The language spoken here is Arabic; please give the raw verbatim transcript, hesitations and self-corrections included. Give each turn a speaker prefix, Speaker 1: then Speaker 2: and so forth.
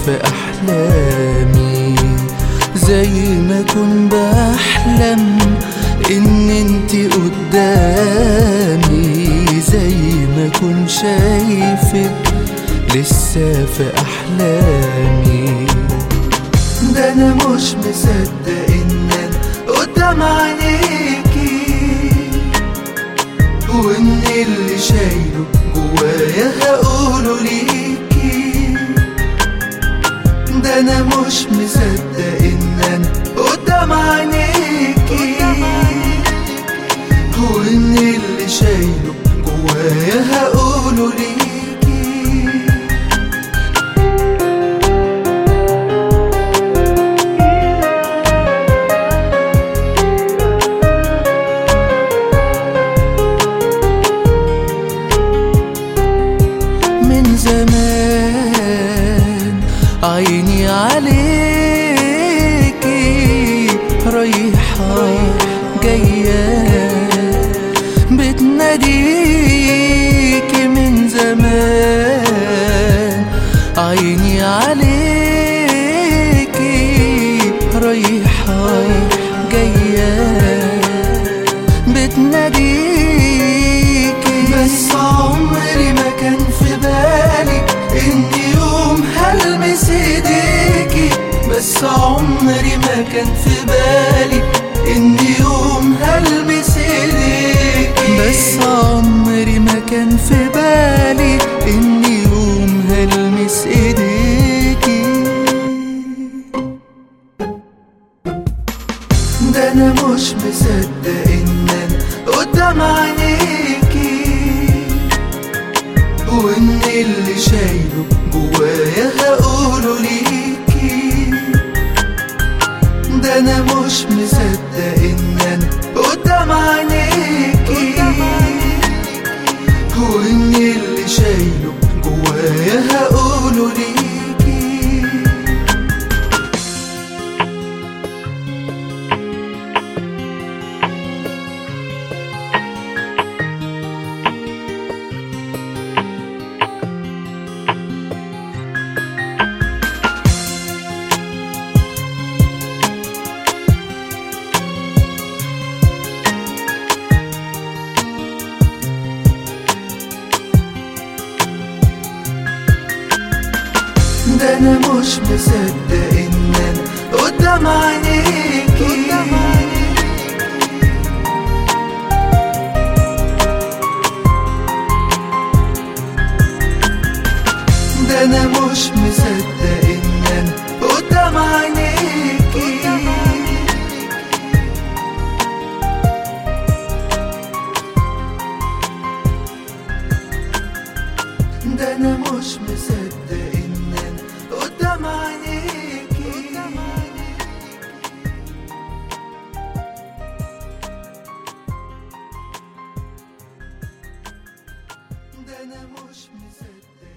Speaker 1: في أحلامي، زي ما كنت بحلم إن انتي قدامي، زي ما كنت شايفك لسه في أحلامي. ده أنا مش مصدق إن أنا قدام عينيكي، وإن اللي شايله جوايا هقوله ليكي. ده أنا مش مصدق إن أنا قدام عينيكي، وإن اللي شايله جوايا هقوله ليكي. من زمان عيني عليكي، رايحة جاية بتناديكي. من زمان عيني عليكي، رايحة جاية بتناديكي. بس عمري ما كان في بالي إن يوم هلمس ايديكي، بس عمري ما كان في بالي إن يوم هلمس ايديكي، بس عمري ما كان في بالي إن يوم هلمس ايديكي. ده أنا مش مصدق إن أنا قدام عينيكي، وإن اللي شايله جوايا هقوله ليكي. ده أنا مش مصدق إن أنا قدام عينيكي، وإن اللي شايله جوايا هقوله ليكي. ده أنا مش مصدق إن أنا قدام عينيكي، ده أنا مش مصدق إن أنا قدام عينيكي. ده أنا مش مصدق إن أنا قدام عينيكي. ده أنا مش مصدق.